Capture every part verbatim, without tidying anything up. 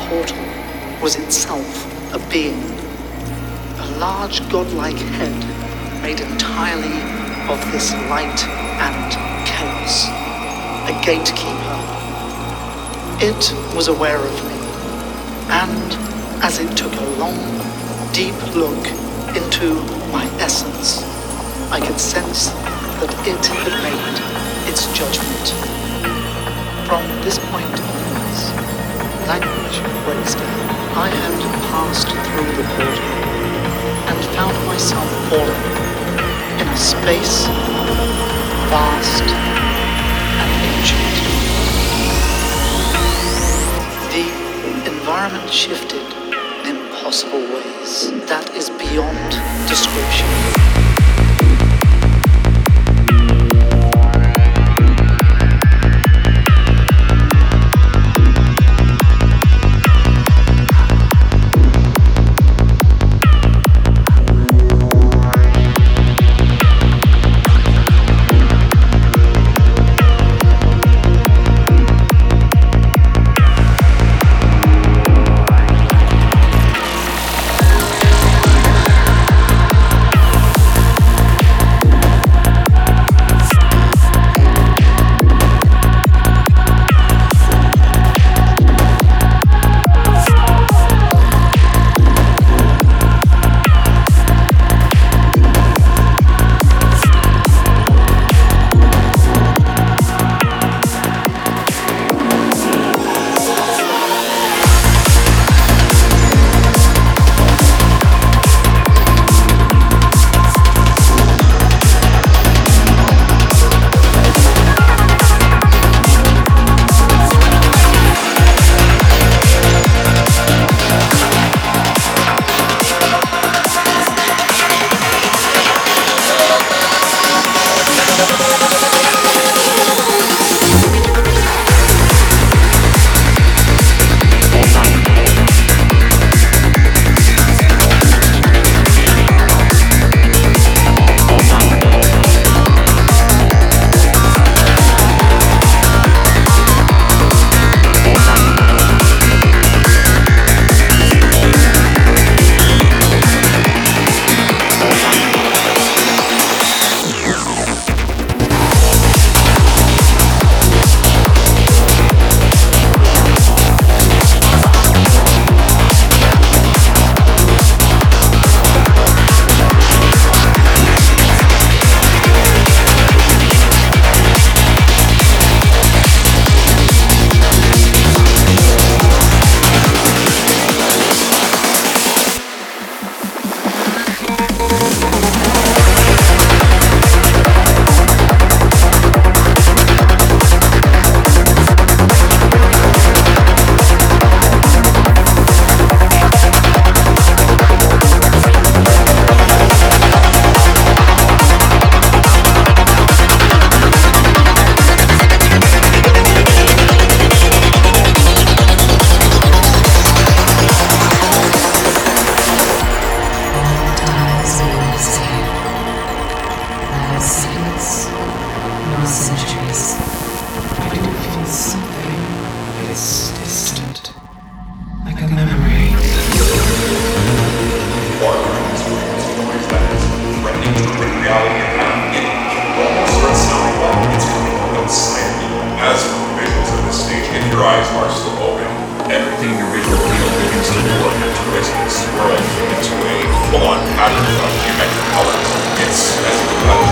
portal was itself a being, a large godlike head made entirely of this light and chaos, a gatekeeper. It was aware of me, and as it took a long, deep look into my essence, I could sense that it had made its judgment. From this point onwards, language breaks down. I had passed through the portal and found myself falling in a space vast and ancient. The environment shifted in impossible ways that is beyond description.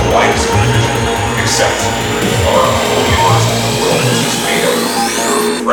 Except our only lost world is made of